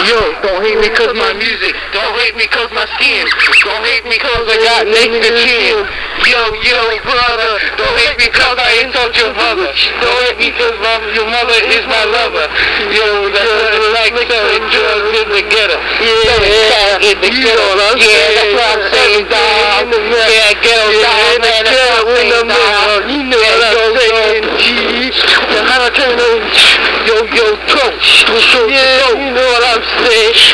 Yo, don't hate me cause my music, don't hate me cause my skin, don't hate me cause I got neck to chin. Yo, brother, don't hate me cause I insult your mother. Don't hate me cause your mother is my lover. Yo, that's what it's like selling drugs in the ghetto. Yeah, in the ghetto. Yeah, that's what I'm saying, dog. Yeah, ghetto dog, man, that's what I'm saying, dog. You know what I'm saying, G. How to turn on yo, coach. Yeah, you know what I'm saying.